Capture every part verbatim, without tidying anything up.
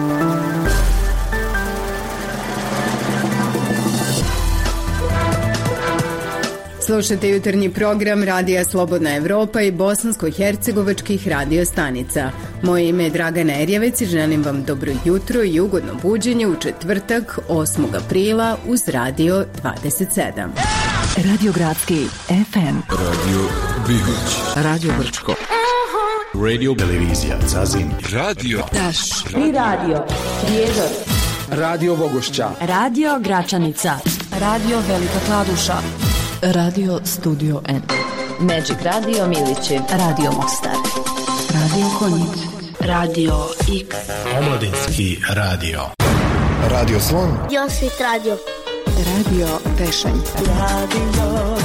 Slušate jutarnji program Radija Slobodna Evropa i bosansko-hercegovačkih radio stanica. Moje ime je Dragana Erjevec i želim vam dobro jutro i ugodno buđenje u četvrtak osmog aprila uz Radio dvadeset sedam. Radio Gradski F M. Radio Bigoć. Radio Brčko. Radio Televizija Zazim. Radio Daš. I radio Prijedor. Radio Bogošća. Radio Gračanica. Radio Velika Kladuša. Radio Studio N. Magic Radio Milići. Radio Mostar. Radio Konjic. Radio X. Omladinski radio. Radio Slon. Josit Radio. Radio Tešanj. Radio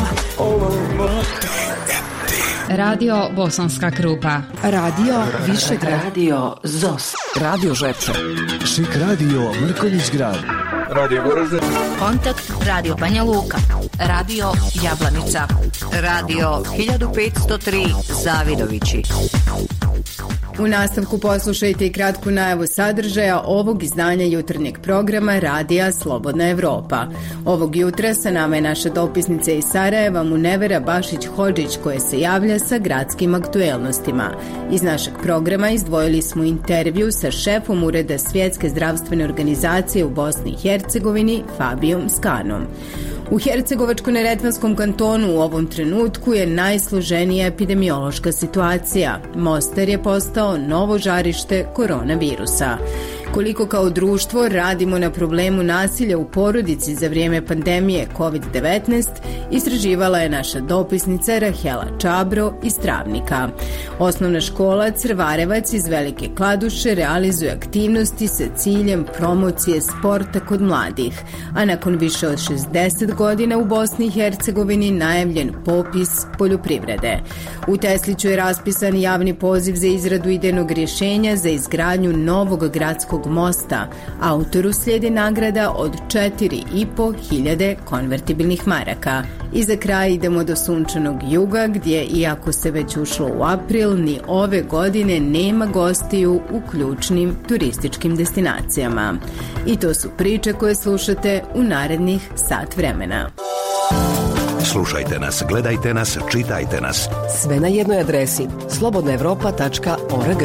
Radio Bosanska Krupa. Radio Višegrad. Radio Zos. Radio Žepče. Šik Radio Mrkonjić Grad. Radio Goražde. Kontakt Radio Banja Luka. Radio Jablanica. Radio hiljadu petsto tri Zavidovići. U nastavku poslušajte i kratku najavu sadržaja ovog izdanja jutarnjeg programa Radija Slobodna Evropa. Ovog jutra sa nama je naša dopisnica iz Sarajeva Munevera Bašić-Hodžić koja se javlja sa gradskim aktuelnostima. Iz našeg programa izdvojili smo intervju sa šefom Ureda Svjetske zdravstvene organizacije u Bosni i Hercegovini Fabijom Skanom. U Hercegovačko-neretvanskom kantonu u ovom trenutku je najsloženija epidemiološka situacija. Mostar je postao novo žarište koronavirusa. Koliko kao društvo radimo na problemu nasilja u porodici za vrijeme pandemije kovid devetnaest, istraživala je naša dopisnica Rahela Čabro iz Travnika. Osnovna škola Crvarevac iz Velike Kladuše realizuje aktivnosti sa ciljem promocije sporta kod mladih, a nakon više od šezdeset godina u Bosni i Hercegovini najavljen popis poljoprivrede. U Tesliću je raspisan javni poziv za izradu idejnog rješenja za izgradnju novog gradskog mosta. Autoru slijedi nagrada od četiri i po hiljade konvertibilnih maraka. I za kraj idemo do sunčanog juga gdje, iako se već ušlo u april, ni ove godine nema gostiju u ključnim turističkim destinacijama. I to su priče koje slušate u narednih sat vremena. Slušajte nas, gledajte nas, čitajte nas. Sve na jednoj adresi slobodna evropa tačka org.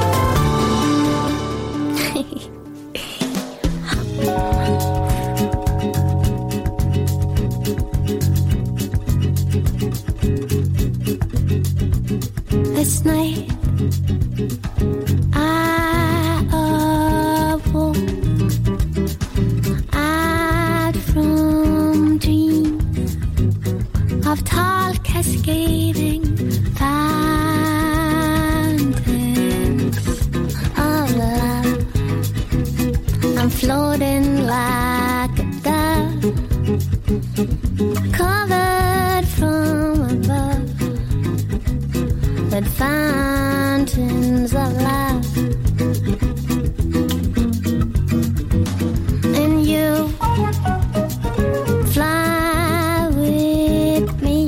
This night I awoke out from dreams of tall cascading fountains of love. I'm floating like a dove, covered from above with fountains of love. And you fly with me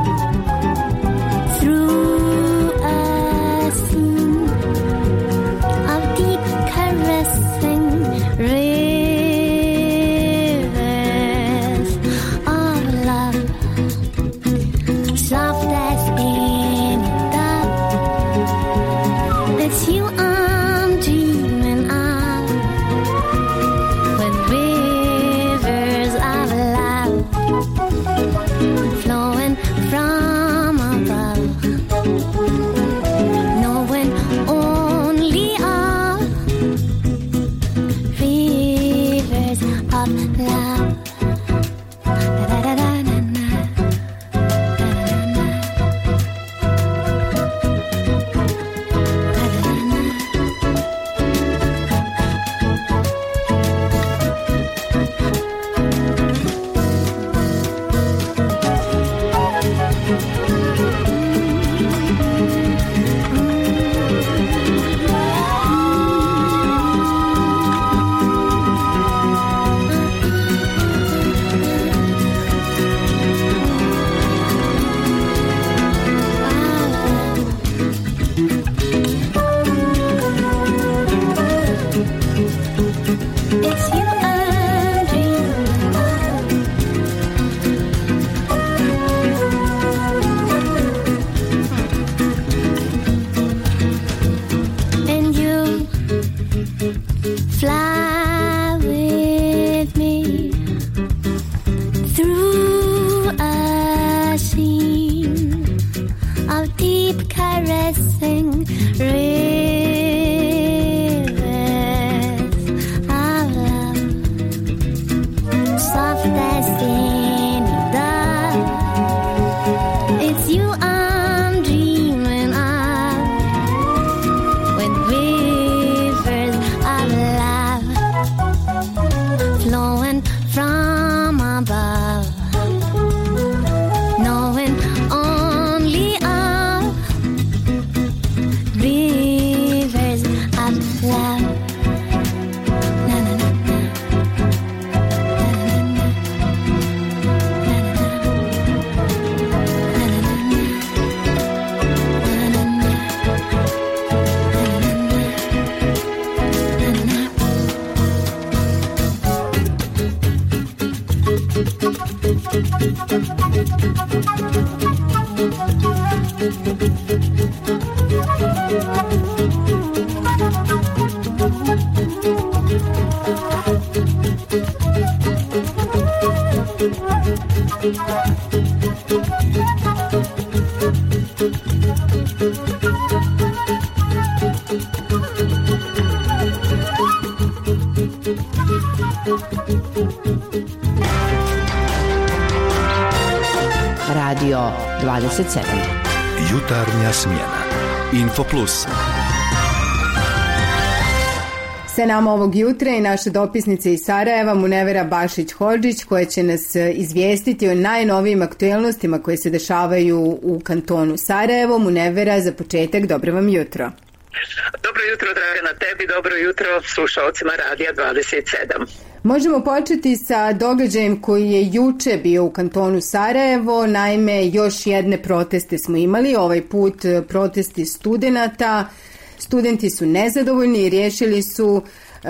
through a scene of deep caressing rivers of love, soft as any dove. It's you I'm Radio dvadeset sedam. Jutarnja smjena. Info Plus. Sa nama ovog jutra i naša dopisnica iz Sarajeva, Munevera Bašić-Hodžić, koja će nas izvijestiti o najnovijim aktuelnostima koje se dešavaju u kantonu Sarajevo. Munevera, za početak, dobro vam jutro. Dobro jutro, Dragana, tebi, dobro jutro slušalcima Radija dvadeset sedam. Možemo početi sa događajem koji je juče bio u kantonu Sarajevo. Naime, još jedne proteste smo imali, ovaj put protesti studenata. Studenti su nezadovoljni i riješili su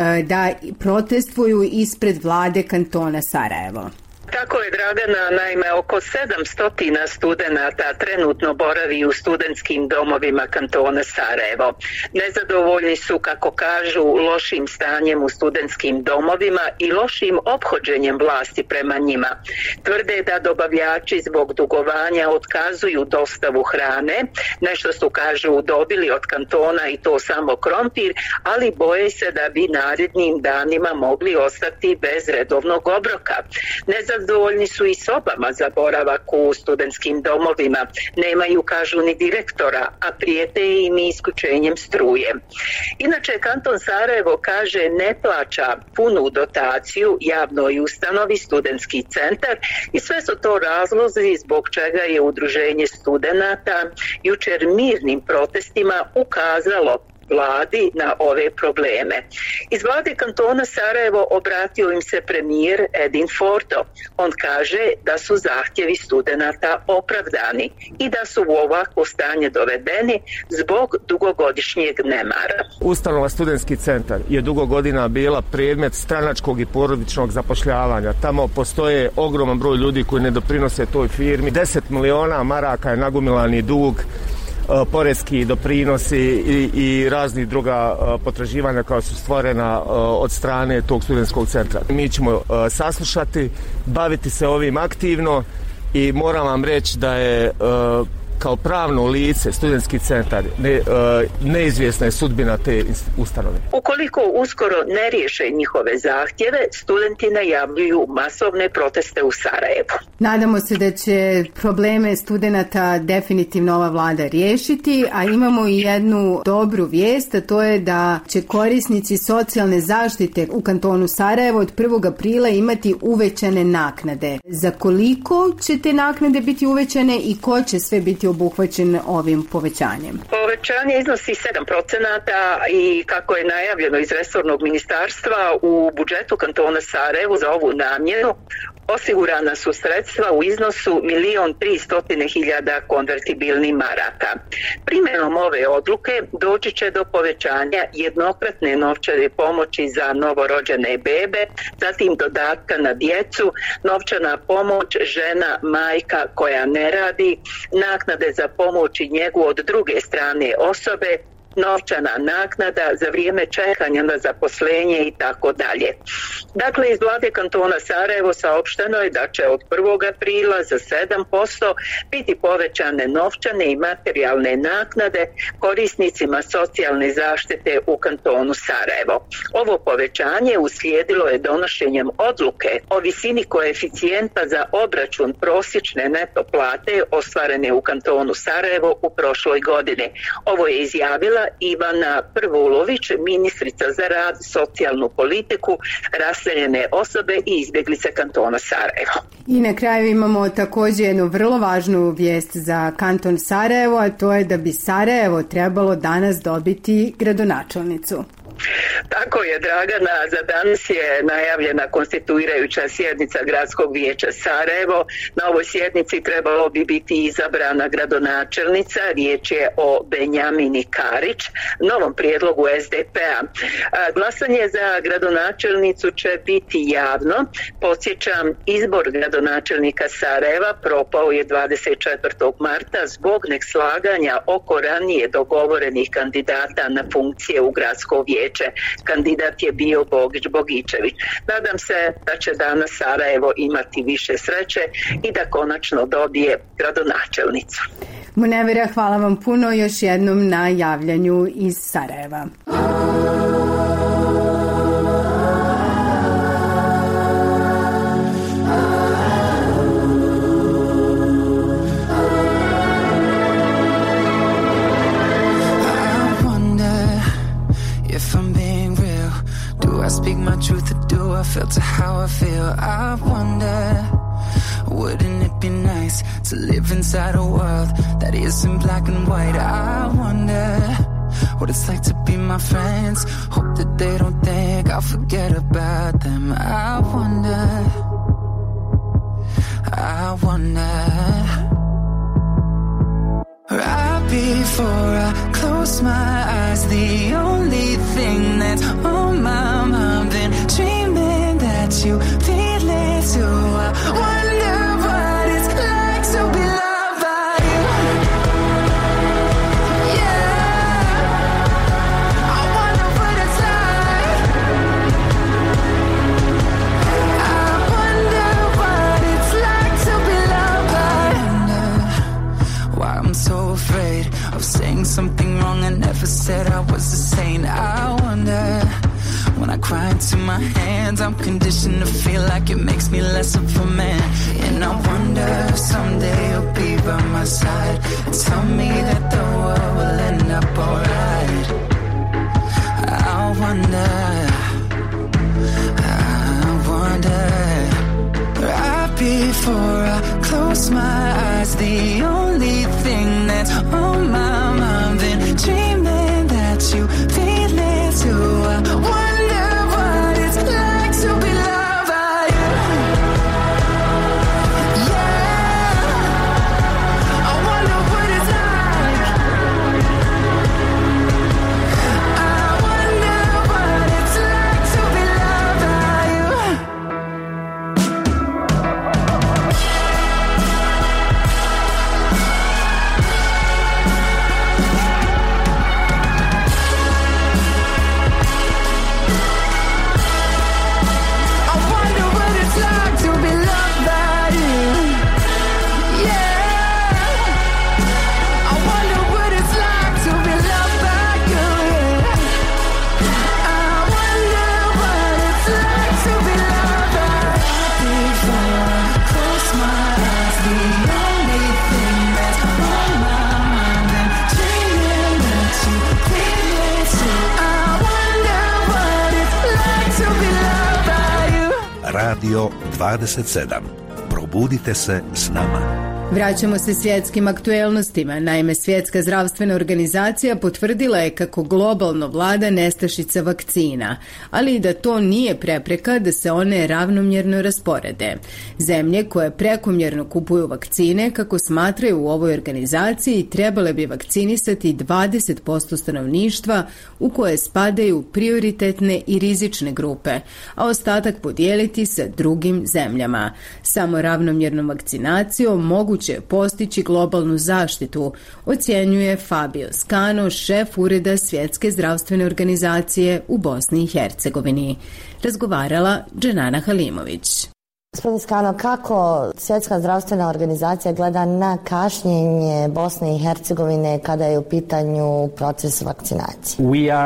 da protestvuju ispred vlade kantona Sarajevo. Tako je, Dragana, naime oko sedamsto studenata trenutno boravi u studentskim domovima kantona Sarajevo. Nezadovoljni su, kako kažu, lošim stanjem u studentskim domovima i lošim ophođenjem vlasti prema njima. Tvrde da dobavljači zbog dugovanja otkazuju dostavu hrane, nešto su, kažu, dobili od kantona i to samo krompir, ali boje se da bi narednim danima mogli ostati bez redovnog obroka. Nezadovoljni Zadovoljni su i sobama za boravak u studentskim domovima. Nemaju, kažu, ni direktora, a prijete im i isključenjem struje. Inače, kanton Sarajevo, kaže, ne plaća punu dotaciju javnoj ustanovi Studentski centar i sve su to razlozi zbog čega je Udruženje studenata jučer mirnim protestima ukazalo vladi na ove probleme. Iz vlade kantona Sarajevo obratio im se premijer Edin Forto. On kaže da su zahtjevi studenata opravdani i da su u ovakvo stanje dovedeni zbog dugogodišnjeg nemara. Ustanova Studentski centar je dugo godina bila predmet stranačkog i porodičnog zapošljavanja. Tamo postoje ogroman broj ljudi koji ne doprinose toj firmi. deset miliona maraka je nagomilani dug, poreski doprinosi i, i razni druga potraživanja koja su stvorena od strane tog studentskog centra. Mi ćemo saslušati, baviti se ovim aktivno i moram vam reći da je kao pravno lice Studentski centar ne, neizvjesna je sudbina te ustanove. Ukoliko uskoro ne riješe njihove zahtjeve, studenti najavljuju masovne proteste u Sarajevu. Nadamo se da će probleme studenata definitivno ova vlada riješiti, a imamo i jednu dobru vijest, a to je da će korisnici socijalne zaštite u kantonu Sarajevo od prvog aprila imati uvećane naknade. Za koliko će te naknade biti uvećane i ko će sve biti obuhvaćen ovim povećanjem? Povećanje iznosi sedam procenata i kako je najavljeno iz resornog ministarstva u budžetu kantona Sarajevo za ovu namjenu osigurana su sredstva u iznosu milion tristotine hiljada konvertibilnih maraka. Primjenom ove odluke doći će do povećanja jednokratne novčane pomoći za novorođene bebe, zatim dodatka na djecu, novčana pomoć žena, majka koja ne radi, naknade za pomoć i njegu od druge strane osobe, novčana naknada za vrijeme čekanja na zaposlenje i tako dalje. Dakle, iz vlade kantona Sarajevo saopšteno je da će od prvog aprila za sedam posto biti povećane novčane i materijalne naknade korisnicima socijalne zaštite u kantonu Sarajevo. Ovo povećanje uslijedilo je donošenjem odluke o visini koeficijenta za obračun prosječne neto plate ostvarene u kantonu Sarajevo u prošloj godini. Ovo je izjavila Ivana Prvulović, ministrica za rad, socijalnu politiku, raseljene osobe i izbjeglice kantona Sarajevo. I na kraju imamo također jednu vrlo važnu vijest za kanton Sarajevo, a to je da bi Sarajevo trebalo danas dobiti gradonačelnicu. Tako je, Dragana, za danas je najavljena konstituirajuća sjednica Gradskog vijeća Sarajevo. Na ovoj sjednici trebalo bi biti izabrana gradonačelnica, riječ je o Benjamini Karić, novom prijedlogu S D P-a. Glasanje za gradonačelnicu će biti javno. Podsjećam, izbor gradonačelnika Sarajeva propao je dvadeset četvrtog marta zbog neslaganja oko ranije dogovorenih kandidata na funkcije u Gradsko vijeće. Kandidat je bio Bogić Bogičević. Nadam se da će danas Sarajevo imati više sreće i da konačno dobije gradonačelnicu. Munevira, hvala vam puno još jednom na javljanju iz Sarajeva. I speak my truth or do I filter how I feel? I wonder, wouldn't it be nice to live inside a world that isn't black and white? I wonder what it's like to be my friends. Hope that they don't think I'll forget about them. I wonder, I wonder. Right before I close my eyes, the only thing that's on my mind, been dreaming that you feel it too. I wonder what it's like to be loved by you. Yeah, I wonder what it's like. I wonder what it's like to be loved by you. Why I'm so afraid of saying something wrong. I never said I was a saint. I wonder, when I cry into my hands, I'm conditioned to feel like it makes me less of a man. And I wonder if someday you'll be by my side and tell me that the world will end up alright. I wonder, I wonder. Right before I close my eyes, the only thing that's on my mind, been dreaming that you feel it too. I wonder what it's like to be loved by you. Yeah, I wonder what it's like. I wonder what it's like to be loved by you. Radio dvadeset sedam. Probudite se s nama. Vraćamo se svjetskim aktuelnostima. Naime, Svjetska zdravstvena organizacija potvrdila je kako globalno vlada nestašica vakcina, ali i da to nije prepreka da se one ravnomjerno rasporede. Zemlje koje prekomjerno kupuju vakcine, kako smatraju u ovoj organizaciji, trebale bi vakcinisati dvadeset posto stanovništva u koje spadaju prioritetne i rizične grupe, a ostatak podijeliti sa drugim zemljama. Samo ravnomjernom vakcinacijom mogu će postići globalnu zaštitu, ocjenjuje Fabio Scano, šef ureda Svjetske zdravstvene organizacije u Bosni i Hercegovini. Razgovarala Dženana Halimović. Gospodin Skano, kako Svjetska zdravstvena organizacija gleda na kašnjenje Bosne i Hercegovine kada je u pitanju proces vakcinacije?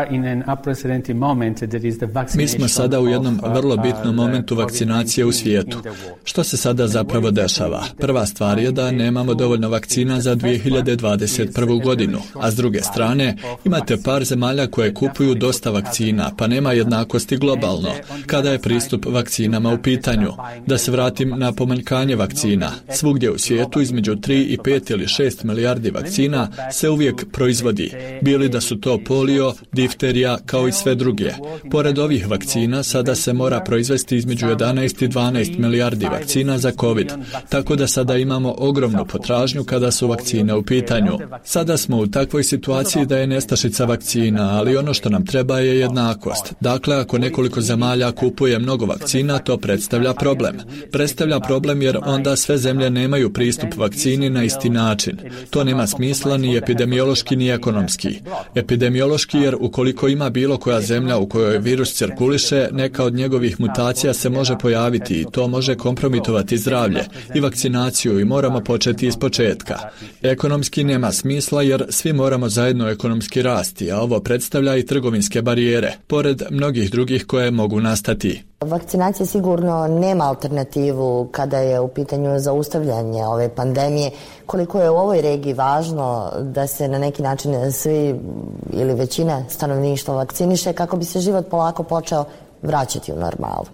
Mi smo sada u jednom vrlo bitnom momentu vakcinacije u svijetu. Što se sada zapravo dešava? Prva stvar je da nemamo dovoljno vakcina za dvije hiljade dvadeset prvu godinu, a s druge strane imate par zemalja koje kupuju dosta vakcina, pa nema jednakosti globalno kada je pristup vakcinama u pitanju. Da Da se vratim na pomanjkanje vakcina. Svugdje u svijetu između tri i pet ili šest milijardi vakcina se uvijek proizvodi, bili da su to polio, difterija, kao i sve druge. Pored ovih vakcina, sada se mora proizvesti između jedanaest i dvanaest milijardi vakcina za COVID, tako da sada imamo ogromnu potražnju kada su vakcine u pitanju. Sada smo u takvoj situaciji da je nestašica vakcina, ali ono što nam treba je jednakost. Dakle, ako nekoliko zemalja kupuje mnogo vakcina, to predstavlja problem. Predstavlja problem jer onda sve zemlje nemaju pristup vakcini na isti način. To nema smisla ni epidemiološki ni ekonomski. Epidemiološki jer ukoliko ima bilo koja zemlja u kojoj virus cirkuliše, neka od njegovih mutacija se može pojaviti i to može kompromitovati zdravlje i vakcinaciju i moramo početi iz početka. Ekonomski nema smisla jer svi moramo zajedno ekonomski rasti, a ovo predstavlja i trgovinske barijere, pored mnogih drugih koje mogu nastati. Vakcinacija sigurno nema alternativu kada je u pitanju zaustavljanje ove pandemije. Koliko je u ovoj regiji važno da se na neki način svi ili većina stanovništva vakciniše kako bi se život polako počeo vraćati u normalu?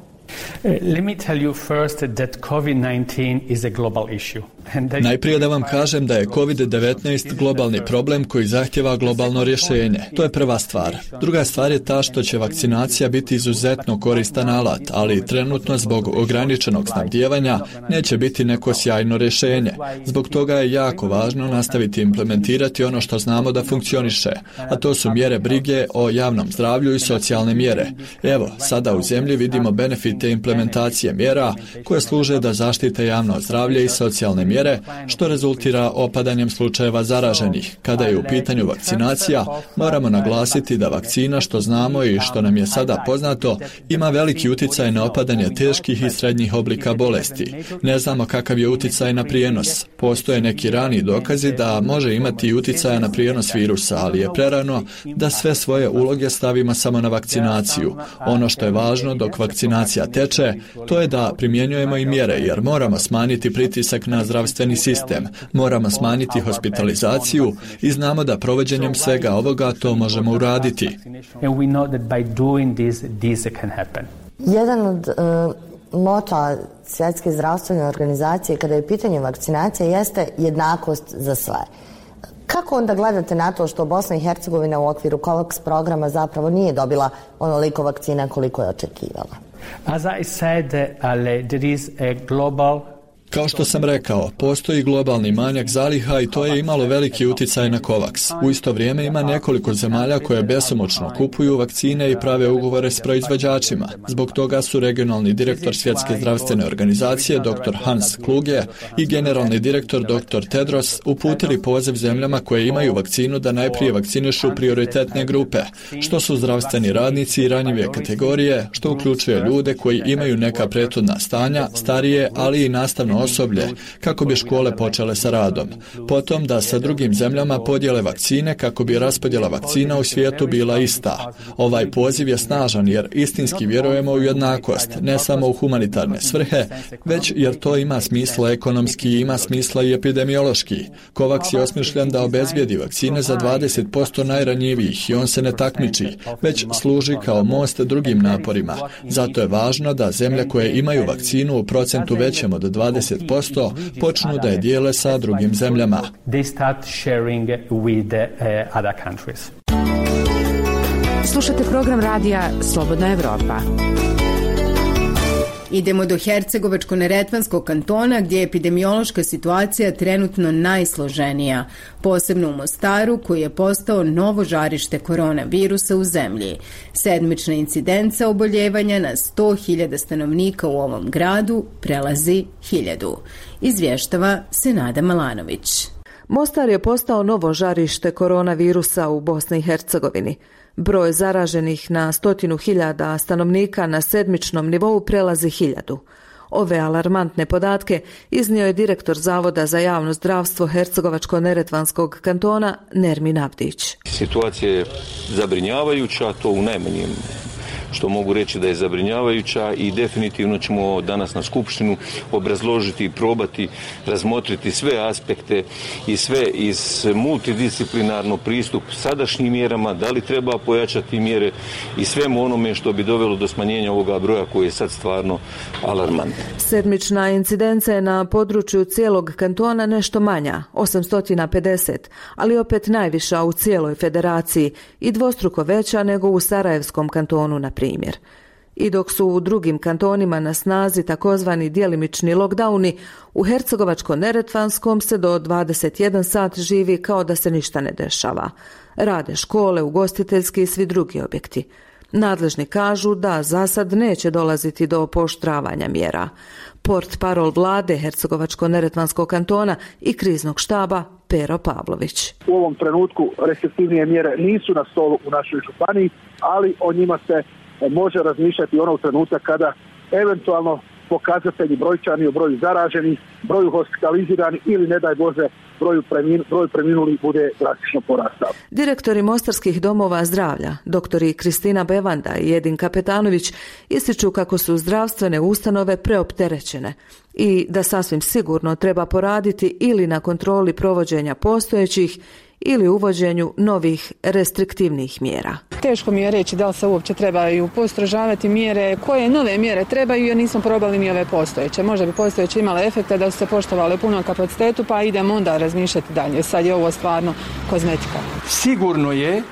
Let me tell you first that COVID nineteen is a global issue. Najprije da vam kažem da je COVID devetnaest globalni problem koji zahtjeva globalno rješenje. To je prva stvar. Druga stvar je ta što će vakcinacija biti izuzetno koristan alat, ali trenutno zbog ograničenog snabdijevanja neće biti neko sjajno rješenje. Zbog toga je jako važno nastaviti implementirati ono što znamo da funkcioniše, a to su mjere brige o javnom zdravlju i socijalne mjere. Evo, sada u zemlji vidimo benefite implementacije mjera koje služe da zaštite javno zdravlje i socijalne mjere, što rezultira opadanjem slučajeva zaraženih. Kada je u pitanju vakcinacija, moramo naglasiti da vakcina, što znamo i što nam je sada poznato, ima veliki utjecaj na opadanje teških i srednjih oblika bolesti. Ne znamo kakav je utjecaj na prijenos. Postoje neki rani dokazi da može imati utjecaja na prijenos virusa, ali je prerano da sve svoje uloge stavimo samo na vakcinaciju. Ono što je važno dok vakcinacija teče, to je da primjenjujemo i mjere, jer moramo smanjiti pritisak na zdravstveni sistem, moramo smanjiti hospitalizaciju i znamo da provođenjem svega ovoga to možemo uraditi. Jedan od uh, mota Svjetske zdravstvene organizacije kada je pitanje vakcinacije jeste jednakost za sve. Kako onda gledate na to što Bosna i Hercegovina u okviru COVAX programa zapravo nije dobila onoliko vakcina koliko je očekivala? As I said, uh, there is a global Kao što sam rekao, postoji globalni manjak zaliha i to je imalo veliki utjecaj na COVAX. U isto vrijeme ima nekoliko zemalja koje besomučno kupuju vakcine i prave ugovore s proizvođačima. Zbog toga su regionalni direktor Svjetske zdravstvene organizacije dr. Hans Kluge i generalni direktor dr. Tedros uputili poziv zemljama koje imaju vakcinu da najprije vakcinišu prioritetne grupe, što su zdravstveni radnici i ranjive kategorije, što uključuje ljude koji imaju neka prethodna stanja, starije, ali i nastavno osoblje, kako bi škole počele sa radom. Potom da sa drugim zemljama podijele vakcine kako bi raspodjela vakcina u svijetu bila ista. Ovaj poziv je snažan jer istinski vjerujemo u jednakost, ne samo u humanitarne svrhe, već jer to ima smisla ekonomski i ima smisla i epidemiološki. COVAX je osmišljen da obezbijedi vakcine za dvadeset posto najranjivijih i on se ne takmiči, već služi kao most drugim naporima. Zato je važno da zemlje koje imaju vakcinu u procentu većem od dvadeset posto počnu da je dijele sa drugim zemljama. Slušate program radija Slobodna Evropa. Idemo do Hercegovačko-neretvanskog kantona gdje je epidemiološka situacija trenutno najsloženija, posebno u Mostaru koji je postao novo žarište koronavirusa u zemlji. Sedmična incidenca oboljevanja na sto hiljada stanovnika u ovom gradu prelazi hiljadu. Izvještava Senada Malanović. Mostar je postao novo žarište koronavirusa u Bosni i Hercegovini. Broj zaraženih na stotinu hiljada stanovnika na sedmičnom nivou prelazi hiljadu. Ove alarmantne podatke iznio je direktor Zavoda za javno zdravstvo Hercegovačko-neretvanskog kantona Nermin Avdić. Situacija je zabrinjavajuća, to u najmanjem što mogu reći da je zabrinjavajuća i definitivno ćemo danas na skupštinu obrazložiti i probati razmotriti sve aspekte i sve iz multidisciplinarno pristup sadašnjim mjerama, da li treba pojačati mjere i svemu onome što bi dovelo do smanjenja ovoga broja koji je sad stvarno alarmantan. Sedmična incidenca je na području cijelog kantona nešto manja, osamsto pedeset, ali opet najviša u cijeloj federaciji i dvostruko veća nego u Sarajevskom kantonu, na primjer. I dok su u drugim kantonima na snazi takozvani djelimični lockdowni, u Hercegovačko-neretvanskom se do dvadeset jedan sat živi kao da se ništa ne dešava. Rade škole, ugostiteljski i svi drugi objekti. Nadležni kažu da za sad neće dolaziti do pooštravanja mjera. Port parol vlade Hercegovačko-neretvanskog kantona i kriznog štaba Pero Pavlović. U ovom trenutku restriktivnije mjere nisu na stolu u našoj županiji, ali o njima se može razmišljati onog trenutka kada eventualno pokazatelji brojčani o broju zaraženih, broju hospitaliziranih ili ne daj Bože broju premin, broj preminulih bude drastično porastao. Direktori mostarskih domova zdravlja, doktori Kristina Bevanda i Edin Kapetanović, ističu kako su zdravstvene ustanove preopterećene i da sasvim sigurno treba poraditi ili na kontroli provođenja postojećih ili uvođenju novih restriktivnih mjera. Teško mi je reći da li se uopće trebaju postrožavati mjere, koje nove mjere trebaju, jer nismo probali ni ove postojeće. Možda bi postojeće imale efekta da su se poštovale u punom kapacitetu, pa idemo onda razmišljati dalje. Sad je ovo stvarno kozmetika. Sigurno je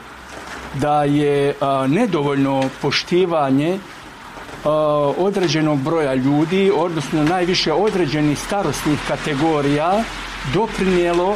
da je a, nedovoljno poštivanje a, određenog broja ljudi, odnosno najviše određenih starosnih kategorija, doprinijelo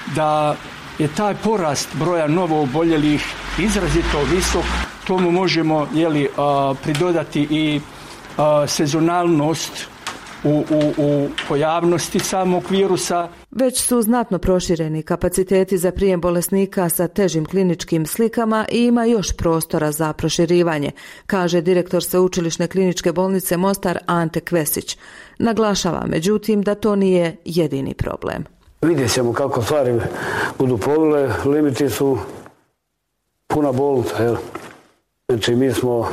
da je taj porast broja novooboljelih izrazito visok. Tomu možemo jeli, a, pridodati i a, sezonalnost u, u, u pojavnosti samog virusa. Već su znatno prošireni kapaciteti za prijem bolesnika sa težim kliničkim slikama i ima još prostora za proširivanje, kaže direktor Sveučilišne kliničke bolnice Mostar Ante Kvesić. Naglašava međutim da to nije jedini problem. Vidjet ćemo kako stvari budu plovile, limiti su puna bolnica, jel? Znači mi smo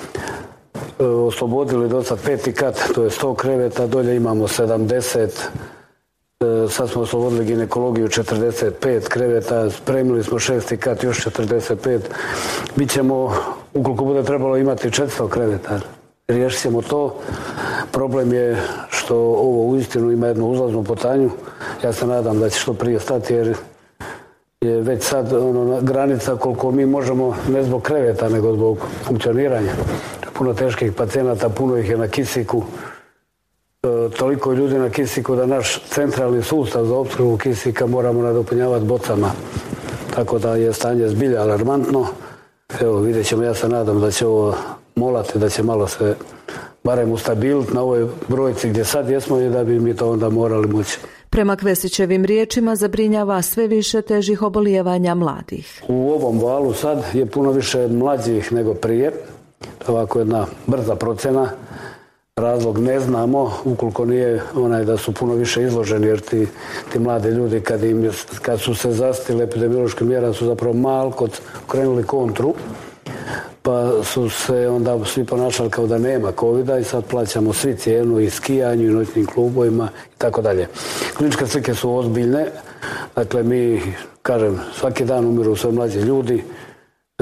e, oslobodili do sad peti kat, to je sto kreveta, dolje imamo sedamdeset, e, sad smo oslobodili ginekologiju četrdeset pet kreveta, spremili smo šesti kat, još četrdeset pet, bit ćemo, ukoliko bude trebalo imati četiristo kreveta, riješit ćemo to. Problem je što ovo uistinu ima jednu uzlaznu putanju. Ja se nadam da će što prije stati jer je već sad ono, granica koliko mi možemo, ne zbog kreveta nego zbog funkcioniranja. Puno teških pacijenata, puno ih je na kisiku. E, toliko je ljudi na kisiku da naš centralni sustav za opskrbu kisika moramo nadopunjavati bocama. Tako da je stanje zbilja alarmantno. Evo vidjet ćemo, ja se nadam da će ovo molati, da će malo se barem ustabiliti na ovoj brojci gdje sad jesmo i da bi mi to onda morali moći. Prema Kvesićevim riječima zabrinjava sve više težih obolijevanja mladih. U ovom valu sad je puno više mlađih nego prije. Ovako jedna brza procjena. Razlog ne znamo, ukoliko nije onaj da su puno više izloženi, jer ti, ti mladi ljudi kad, im, kad su se zastile epidemiološke mjera su zapravo malko krenuli kontru. Pa su se onda svi ponašali kao da nema covida i sad plaćamo svi cijenu i skijanju i noćnim klubovima i tako dalje. Kliničke slike su ozbiljne, dakle mi, kažem, svaki dan umiru sve mlađi ljudi, e,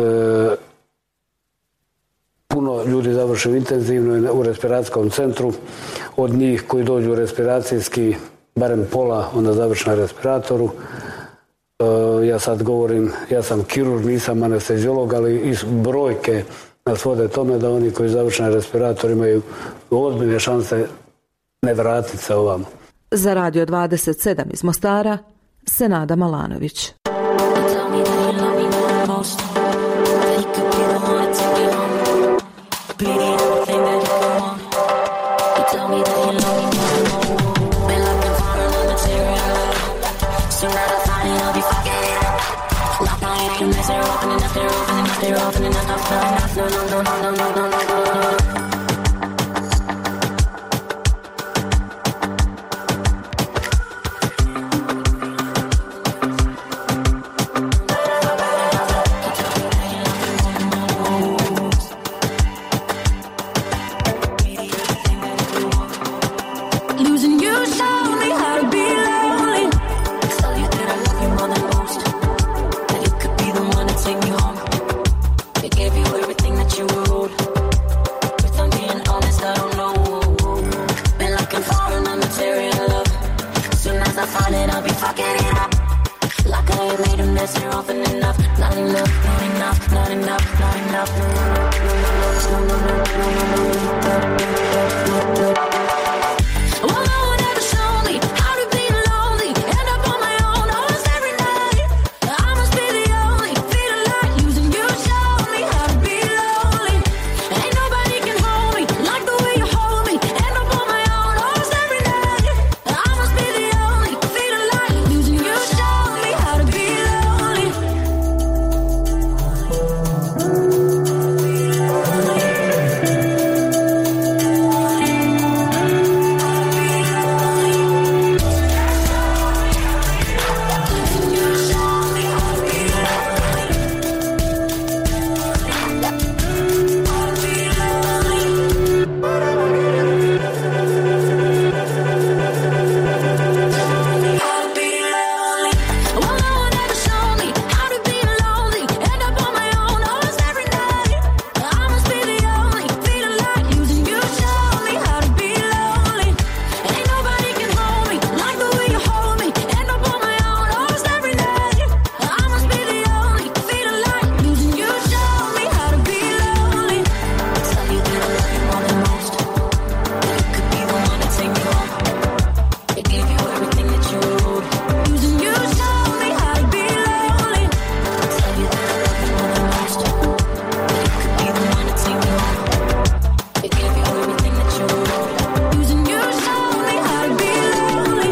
puno ljudi završe intenzivno u respiracijskom centru, od njih koji dođu u respiracijski, barem pola onda završe na respiratoru. Ja sad govorim, ja sam kirurg, nisam anesteziolog, ali i brojke nas vode tome da oni koji završe na respirator imaju ozbiljne šanse ne vratiti se ovamo. Za Radio dvadeset sedam iz Mostara, Senada Malanović. flying up. Well, no one ever showed me how to be lonely, end up on my own almost every night. I must be the only feeling like losing you. Showed me how to be lonely. Ain't nobody can hold me like the way you hold me. End up on my own almost every night. I must be the only feeling like losing you. Showed me how to be lonely. Well, no one ever showed me how to be lonely, end up on my own almost every night. I must be the only feeling like losing you. Showed me how to be lonely. Ain't nobody can hold me like the way you hold me. End up on my own almost every night. I must be the only feeling like losing you. Showed me how to be lonely. Tell you that I love you more than most. That you could be the one to take me home. They gave you everything that you owed. Losing you showed me how to be lonely. Tell you that I love you more than most. That you could be the one to take me home. They gave you everything that you owed. Losing you showed me how to be lonely.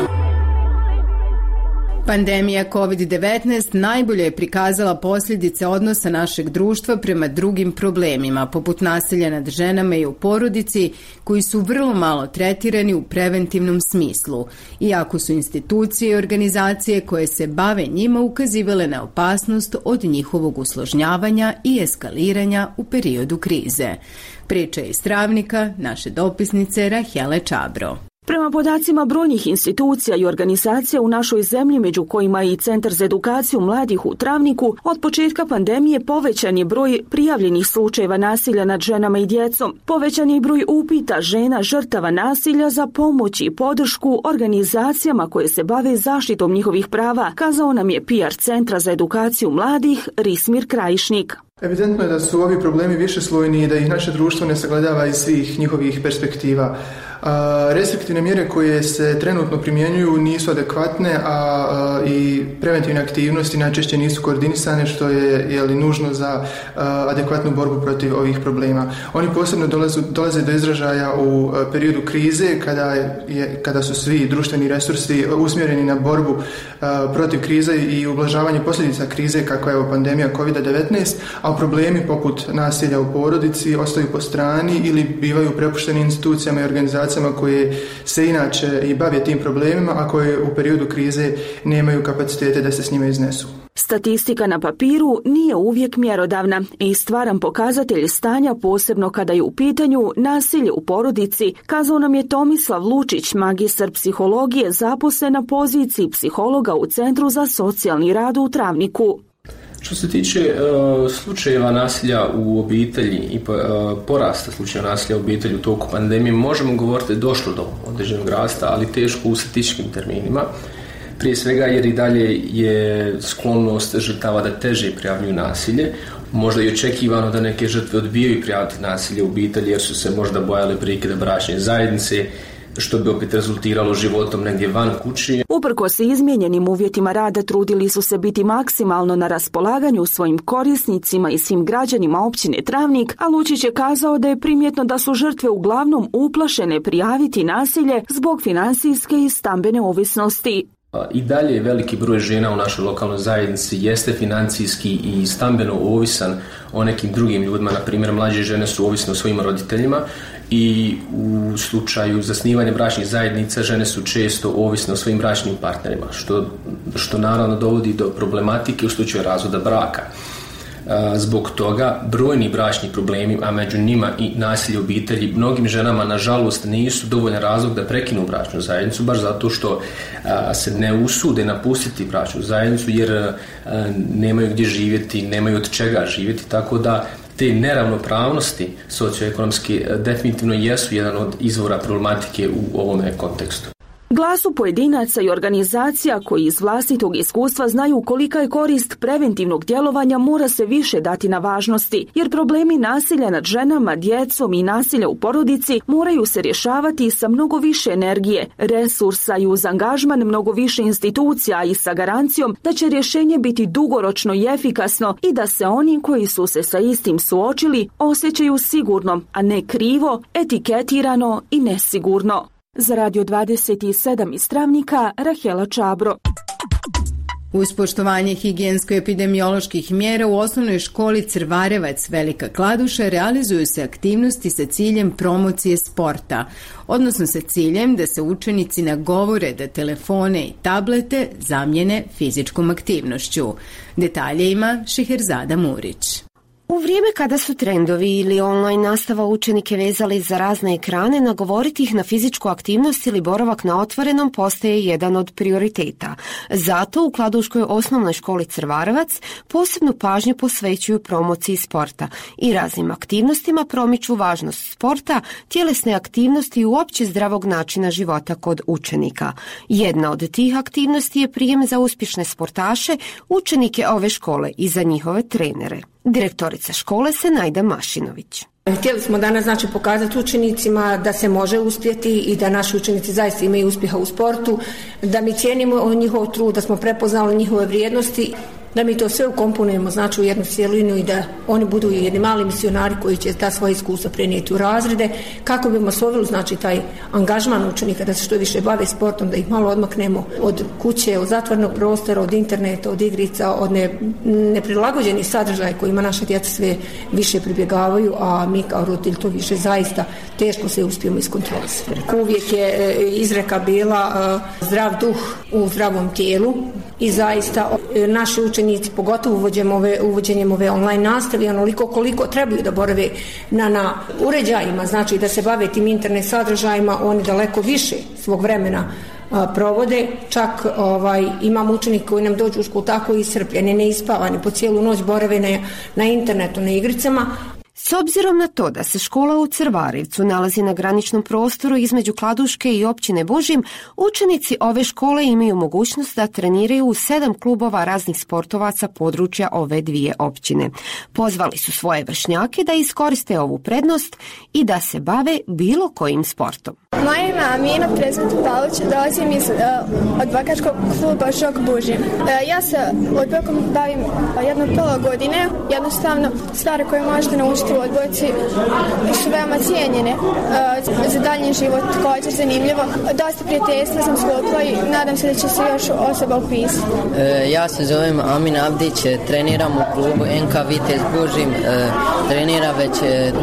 Pandemija kovid devetnaest najbolje je prikazala posljedice odnosa našeg društva prema drugim problemima, poput nasilja nad ženama i u porodici, koji su vrlo malo tretirani u preventivnom smislu, iako su institucije i organizacije koje se bave njima ukazivale na opasnost od njihovog usložnjavanja i eskaliranja u periodu krize. Priča je iz Travnika naše dopisnice Rahele Čabro. Prema podacima brojnih institucija i organizacija u našoj zemlji, među kojima je i Centar za edukaciju mladih u Travniku, od početka pandemije povećan je broj prijavljenih slučajeva nasilja nad ženama i djecom. Povećan je i broj upita žena žrtava nasilja za pomoć i podršku organizacijama koje se bave zaštitom njihovih prava, kazao nam je P R Centra za edukaciju mladih Rismir Krajišnik. Evidentno je da su ovi problemi višeslojni i da ih naše društvo ne sagledava iz svih njihovih perspektiva. A, restriktivne mjere koje se trenutno primjenjuju nisu adekvatne, a, a i preventivne aktivnosti najčešće nisu koordinisane, što je, je li, nužno za a, adekvatnu borbu protiv ovih problema. Oni posebno dolaze, dolaze do izražaja u a, periodu krize, kada, je, kada su svi društveni resursi usmjereni na borbu a, protiv krize i ublažavanje posljedica krize kakva je evo, pandemija kovid devetnaest, a problemi poput nasilja u porodici ostaju po strani ili bivaju prepušteni institucijama i organizacijama koje se inače i bave tim problemima, a koje u periodu krize nemaju kapacitete da se s njima iznesu. Statistika na papiru nije uvijek mjerodavna i stvaran pokazatelj stanja, posebno kada je u pitanju nasilje u porodici, kazao nam je Tomislav Lučić, magistar psihologije, zaposlen na poziciji psihologa u Centru za socijalni rad u Travniku. Što se tiče uh, slučajeva nasilja u obitelji i uh, porasta slučajeva nasilja u obitelji u toku pandemije, možemo govoriti da je došlo do određenog rasta, ali teško u statističkim terminima. Prije svega jer i dalje je sklonost žrtava da teže prijavljuju nasilje. Možda je očekivano da neke žrtve odbijaju prijaviti nasilje u obitelji jer su se možda bojale prekida bračne zajednice, što bi opet rezultiralo životom negdje van kući. Uprkos izmijenjenim uvjetima rada trudili su se biti maksimalno na raspolaganju svojim korisnicima i svim građanima općine Travnik, a Lučić je kazao da je primjetno da su žrtve uglavnom uplašene prijaviti nasilje zbog financijske i stambene ovisnosti. I dalje veliki broj žena u našoj lokalnoj zajednici jeste financijski i stambeno ovisan o nekim drugim ljudima. Na primjer, mlađe žene su ovisne o svojim roditeljima i u slučaju zasnivanja bračnih zajednica žene su često ovisne o svojim bračnim partnerima, što, što naravno dovodi do problematike u slučaju razvoda braka. Zbog toga brojni bračni problemi, a među njima i nasilje u obitelji, mnogim ženama nažalost nisu dovoljan razlog da prekinu bračnu zajednicu, baš zato što se ne usude napustiti bračnu zajednicu jer nemaju gdje živjeti, nemaju od čega živjeti, tako da te neravnopravnosti socioekonomske definitivno jesu jedan od izvora problematike u ovome kontekstu. Glasu pojedinaca i organizacija koji iz vlastitog iskustva znaju kolika je korist preventivnog djelovanja mora se više dati na važnosti, jer problemi nasilja nad ženama, djecom i nasilja u porodici moraju se rješavati sa mnogo više energije, resursa i uz angažman mnogo više institucija i sa garancijom da će rješenje biti dugoročno i efikasno i da se oni koji su se sa istim suočili osjećaju sigurno, a ne krivo, etiketirano i nesigurno. Za Radio dvadeset sedam iz Travnika, Rahela Čabro. Uz poštovanje higijensko-epidemioloških mjera u osnovnoj školi Crvarevac Velika Kladuša realizuju se aktivnosti sa ciljem promocije sporta, odnosno sa ciljem da se učenici nagovore da telefone i tablete zamijene fizičkom aktivnošću. Detalje ima Šiherzada Murić. U vrijeme kada su trendovi ili online nastava učenike vezali za razne ekrane, nagovoriti ih na fizičku aktivnost ili boravak na otvorenom postaje jedan od prioriteta. Zato u Kladuškoj osnovnoj školi Crvarevac posebnu pažnju posvećuju promociji sporta i raznim aktivnostima promiču važnost sporta, tjelesne aktivnosti i uopće zdravog načina života kod učenika. Jedna od tih aktivnosti je prijem za uspješne sportaše, učenike ove škole i za njihove trenere. Direktorica škole Senajda Mašinović. Htjeli smo danas znači pokazati učenicima da se može uspjeti i da naši učenici zaista imaju uspjeha u sportu, da mi cijenimo njihov trud, da smo prepoznali njihove vrijednosti, da mi to sve ukomponujemo znači u jednu cjelinu i da oni budu jedni mali misionari koji će ta svoja iskustva prenijeti u razrede, kako bi osvojili znači taj angažman učenika da se što više bave sportom, da ih malo odmaknemo od kuće, od zatvornog prostora, od interneta, od igrica, od ne, neprilagođenih sadržaja kojima naša djeca sve više pribjegavaju, a mi kao roditelji to više zaista teško se uspijemo iskontrolisati. Uvijek je izreka bila zdrav duh u zdravom tijelu i zaista naši učenici, pogotovo uvođenjem ove, uvođenjem ove online nastave, onoliko koliko trebaju da borave na, na uređajima, znači da se bave tim internet sadržajima, oni daleko više svog vremena a, provode. Čak ovaj, imam učenik koji nam dođu u školu tako iscrpljeni, neispavani, po cijelu noć borave na, na internetu, na igricama. S obzirom na to da se škola u Crvarevcu nalazi na graničnom prostoru između Kladuške i općine Bužim, učenici ove škole imaju mogućnost da treniraju u sedam klubova raznih sportovaca područja ove dvije općine. Pozvali su svoje vršnjake da iskoriste ovu prednost i da se bave bilo kojim sportom. Moje ime je Amina Prezmet Pavlić, dolazim iz uh, odbojkaškog kluba Žok Bužim. Uh, ja se odbojkom bavim jedno pola godine, jednostavno stvari koje možete naučiti u odbojci su veoma cijenjene uh, za daljnji život, također zanimljivo. Dosta prijateljstva sam sklopila i nadam se da će se još osoba upisati. E, ja se zovem Amin Abdić, treniram u klubu N K Vitez Bužim, e, treniram već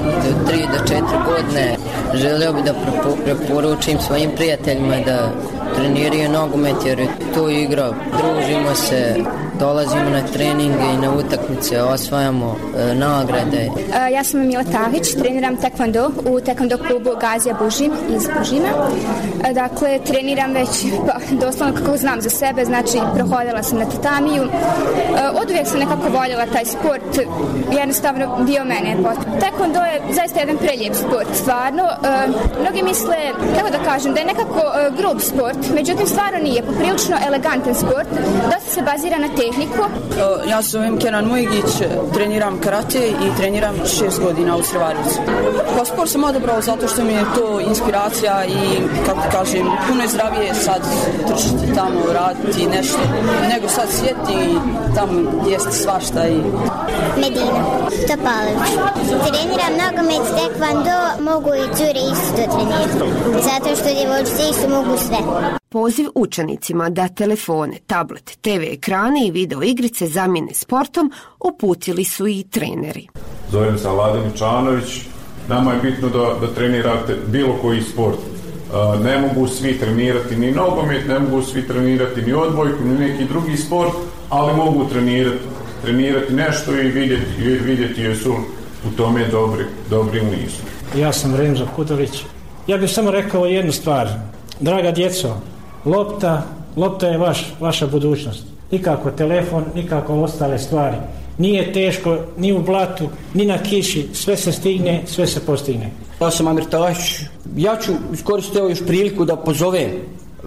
tri do četiri godine. Želio bi da preporučim svojim prijateljima da treniraju nogomet jer je tu igra, družimo se, dolazimo na treninge i na utakmice, osvajamo e, nagrade. E, ja sam Mila Tavić, treniram tekvando u tekvando klubu Gazija Bužim iz Bužima. E, dakle, treniram već pa, doslovno kako znam za sebe, znači prohodila sam na tatamiju. E, od uvijek sam nekako voljela taj sport, jednostavno dio mene. Tekvando je zaista jedan preljep sport, stvarno. E, mnogi misle, kako da kažem, da je nekako e, grub sport, međutim stvarno nije, poprilično elegantan sport, dosta se bazira na tehniku. Ja se zovem Kenan Mujgić, treniram karate i treniram šest godina u Crvarevcu. Pa sport sam odabrao zato što mi je to inspiracija i, kako kažem, puno je zdravije sad trčiti tamo, raditi nešto, nego sad sjeti i tamo jesti svašta. I... Medina Topalović. Treniram nogomet, tekvando, mogu i cure isto trenirati, zato što djevojčice isto mogu sve. Poziv učenicima da telefone, tablet, te ve ekrane i video igrice zamijene sportom uputili su i treneri. Zovem se Vladimir Mičanović. Nama je bitno da, da trenirate bilo koji sport. Uh, ne mogu svi trenirati ni nogomet, ne mogu svi trenirati ni odbojku, ni neki drugi sport, ali mogu trenirati, trenirati nešto i vidjeti, vidjeti jesu u tome dobri, dobri u nizu. Ja sam Remzo Kudelić. Ja bih samo rekao jednu stvar. Draga djeco, lopta, lopta je vaš, vaša budućnost. Nikako telefon, nikako ostale stvari. Nije teško ni u blatu, ni na kiši, sve se stigne, sve se postigne. Ja sam Amir Talašić. Ja ću iskoristiti evo još priliku da pozovem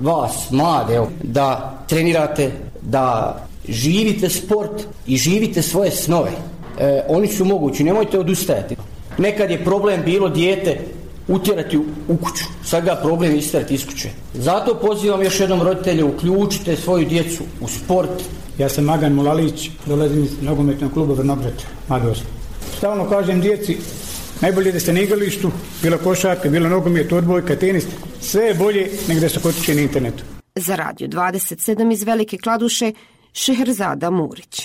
vas, mlade, evo, da trenirate, da živite sport i živite svoje snove. E, oni su mogući, nemojte odustajati. Nekad je problem bilo dijete utjerati u, u kuću, sad ga problem istjerati iz kuće. Zato pozivam još jednom roditelje, uključite svoju djecu u sport. Ja sam Magan Mulalić, dolazim iz nogometnog kluba Vrnograd, Madost. Stalno kažem djeci, najbolje da ste na igralištu, bilo košarka, bilo nogomet, odbojka, tenis, sve je bolje nego da se kod kuće na internetu. Za Radio dvadeset sedam iz Velike Kladuše, Šehrzada Murić.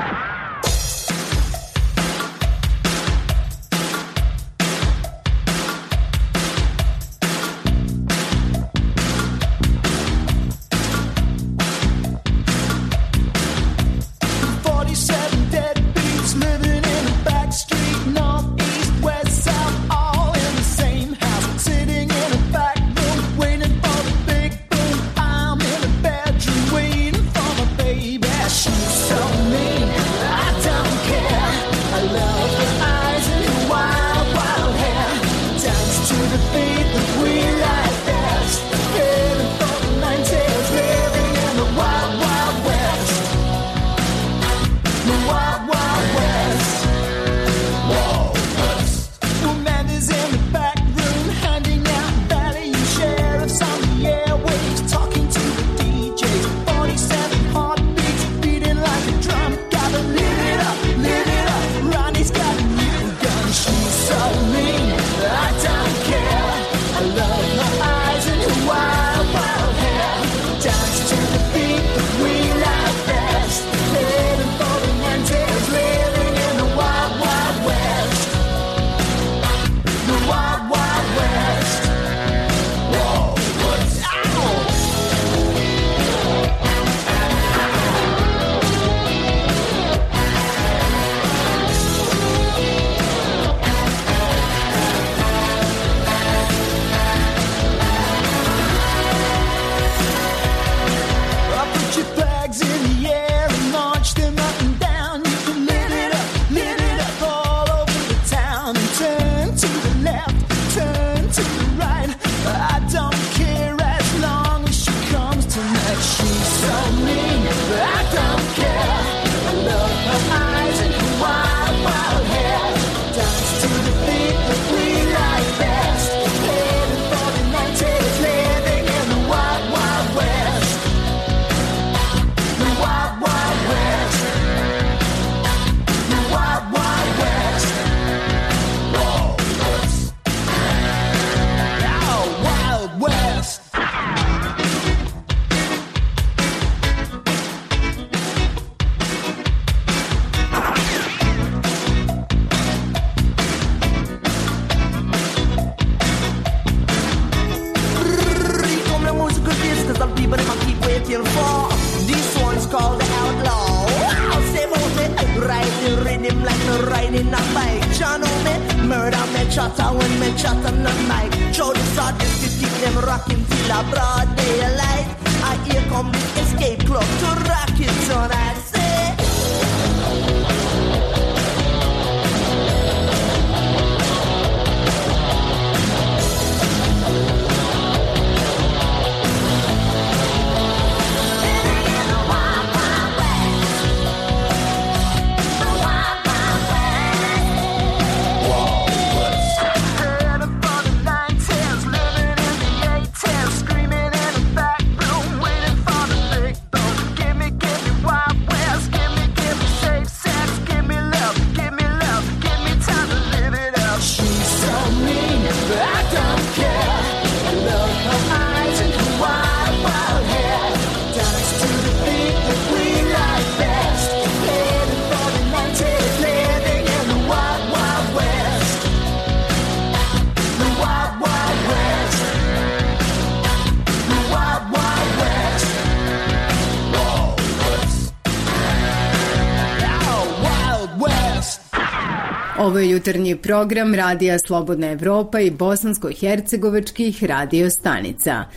Ovo je jutarnji program Radija Slobodna Evropa i bosansko-hercegovačkih radio stanica.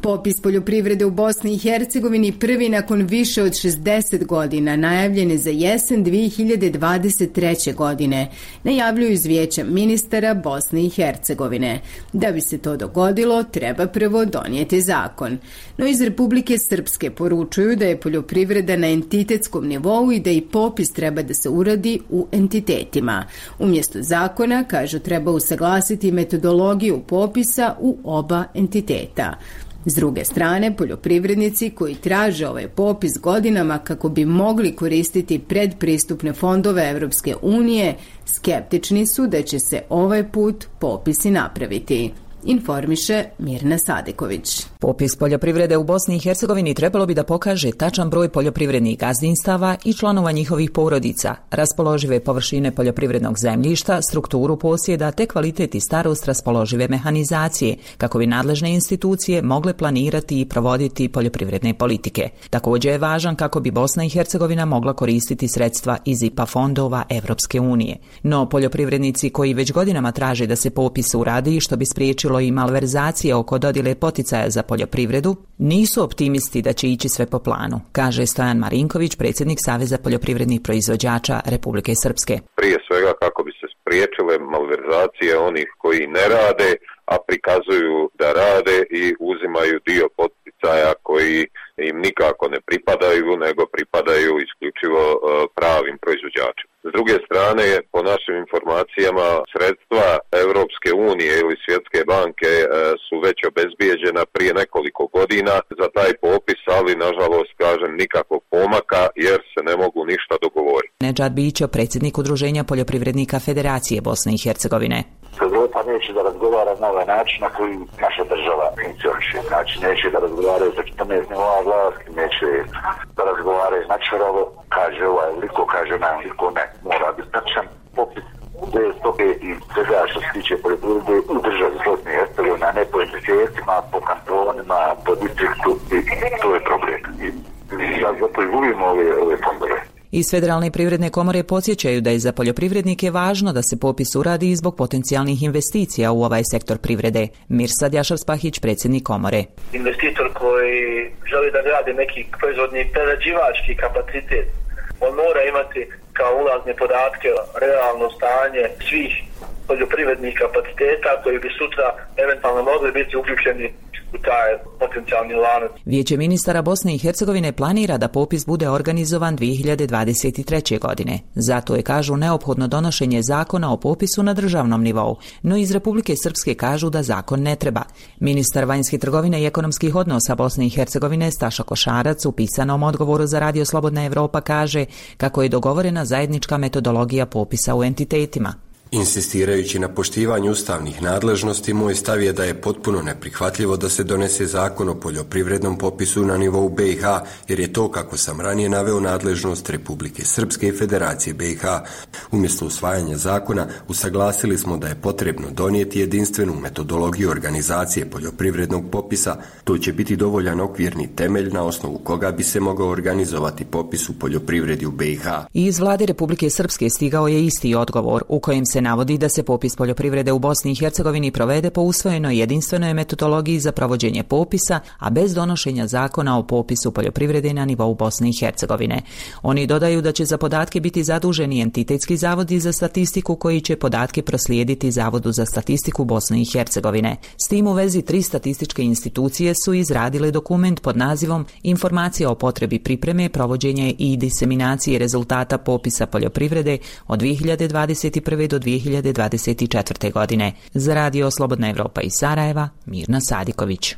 Popis poljoprivrede u Bosni i Hercegovini prvi nakon više od šezdeset godina najavljen je za jesen dvije hiljade dvadeset treće. godine, najavljuju iz Vijeća ministara Bosne i Hercegovine. Da bi se to dogodilo, treba prvo donijeti zakon. No iz Republike Srpske poručuju da je poljoprivreda na entitetskom nivou i da i popis treba da se uradi u entitetima. Umjesto zakona, kažu, treba usaglasiti metodologiju popisa u oba entiteta. S druge strane, poljoprivrednici koji traže ovaj popis godinama kako bi mogli koristiti predpristupne fondove Evropske unije, skeptični su da će se ovaj put popisi napraviti. Informiše Mirna Sadeković. Popis poljoprivrede u Bosni i Hercegovini trebalo bi da pokaže tačan broj poljoprivrednih gazdinstava i članova njihovih porodica, raspoložive površine poljoprivrednog zemljišta, strukturu posjeda te kvalitet i starost raspoložive mehanizacije, kako bi nadležne institucije mogle planirati i provoditi poljoprivredne politike. Također je važan kako bi Bosna i Hercegovina mogla koristiti sredstva iz I P A fondova Evropske unije. No poljoprivrednici koji već godinama traže da se popis uradi, što bi spriječilo i malverzacije oko dodjele poticaja za poljoprivredu, nisu optimisti da će ići sve po planu, kaže Stojan Marinković, predsjednik Saveza poljoprivrednih proizvođača Republike Srpske. Prije svega kako bi se spriječile malverzacije onih koji ne rade, a prikazuju da rade i uzimaju dio poticaja koji im nikako ne pripadaju, nego pripadaju isključivo pravim proizvođačima. S druge strane, po našim informacijama, sredstva Europske unije ili Svjetske banke su već obezbijeđena prije nekoliko godina za taj popis, ali nažalost, kažem, nikakvog pomaka jer se ne mogu ništa dogovoriti. Nedžad Bićo, predsjednik Udruženja poljoprivrednika Federacije Bosne i Hercegovine. Europa neće da razgovara na ovaj način na koji naša država funkcioniše. Znači, neće da razgovaraju za četrnaest nivoa vlasti, neće da razgovaraju načerovo, kaže ovaj liko, kaže onaj liko, ne, mora biti tačan popis te stoke i svega što se tiče poljoprivrede u državi Bosne i Hercegovine, a ne po entitetima, po kantonima, po distriktu, i to je problem. I zato i gubimo ove, ove fondove. Iz Federalne privredne komore podsjećaju da je za poljoprivrednike važno da se popis uradi i zbog potencijalnih investicija u ovaj sektor privrede. Mirsad Jašav-Spahić, predsjednik komore. Investitor koji želi da radi neki proizvodni prerađivački kapacitet, on mora imati kao ulazne podatke realno stanje svih poljoprivrednih kapaciteta koji bi sutra eventualno mogli biti uključeni u taj potencijalni lanac. Vijeće ministara Bosne i Hercegovine planira da popis bude organizovan dvije hiljade dvadeset treće. godine. Zato je, kažu, neophodno donošenje zakona o popisu na državnom nivou, no iz Republike Srpske kažu da zakon ne treba. Ministar vanjske trgovine i ekonomskih odnosa Bosne i Hercegovine Staša Košarac u pisanom odgovoru za Radio Slobodna Evropa kaže kako je dogovorena zajednička metodologija popisa u entitetima. Insistirajući na poštivanju ustavnih nadležnosti, moj stav je da je potpuno neprihvatljivo da se donese zakon o poljoprivrednom popisu na nivou B i H, jer je to, kako sam ranije naveo, nadležnost Republike Srpske i Federacije B i H. Umjesto usvajanja zakona, usaglasili smo da je potrebno donijeti jedinstvenu metodologiju organizacije poljoprivrednog popisa. To će biti dovoljan okvirni temelj na osnovu koga bi se mogao organizovati popis u poljoprivredi u B i H. Iz vlade Republike Srpske stigao je isti odgovor u kojem se navodi da se popis poljoprivrede u Bosni i Hercegovini provede po usvojenoj jedinstvenoj metodologiji za provođenje popisa, a bez donošenja zakona o popisu poljoprivrede na nivou Bosne i Hercegovine. Oni dodaju da će za podatke biti zaduženi entitetski zavodi za statistiku koji će podatke proslijediti Zavodu za statistiku Bosne i Hercegovine. S tim u vezi tri statističke institucije su izradile dokument pod nazivom Informacija o potrebi pripreme, provođenja i diseminacije rezultata popisa poljoprivrede od dvije hiljade dvadeset prve. do dvije hiljade dvadeset četvrte. godine. Za Radio Slobodna Evropa iz Sarajeva, Mirna Sadiković.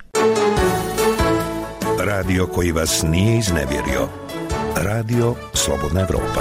Radio koji vas nije iznevjerio. Radio Slobodna Evropa.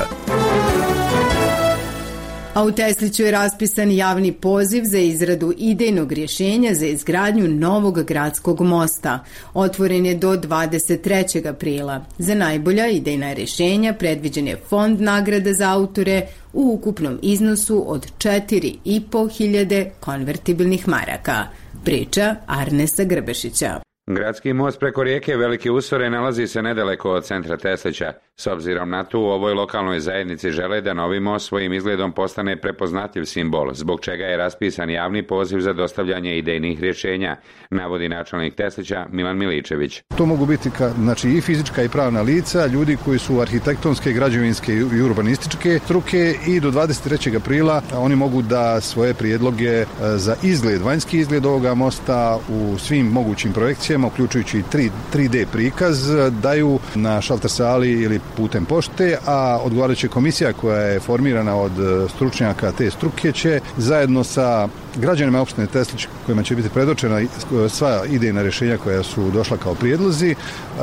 A u Tesliću je raspisan javni poziv za izradu idejnog rješenja za izgradnju novog gradskog mosta. Otvoren je do dvadeset trećeg aprila. Za najbolja idejna rješenja predviđen je fond nagrade za autore u ukupnom iznosu od četiri i po hiljade konvertibilnih maraka. Priča Arnesa Grbešića. Gradski most preko rijeke Velike Usore nalazi se nedaleko od centra Teslića. S obzirom na to, u ovoj lokalnoj zajednici žele da novi most svojim izgledom postane prepoznatljiv simbol, zbog čega je raspisan javni poziv za dostavljanje idejnih rješenja, navodi načelnik Teslića Milan Miličević. To mogu biti ka, znači, i fizička i pravna lica, ljudi koji su arhitektonske, građevinske i urbanističke struke, i do dvadeset trećeg aprila oni mogu da svoje prijedloge za izgled, vanjski izgled ovoga mosta u svim mogućim projekcijama, uključujući tri D prikaz, daju na šalter sali ili putem pošte, a odgovarajuća komisija koja je formirana od stručnjaka te struke će zajedno sa građanima opštine Teslić, kojima će biti predočena sva idejna rješenja koja su došla kao prijedlozi,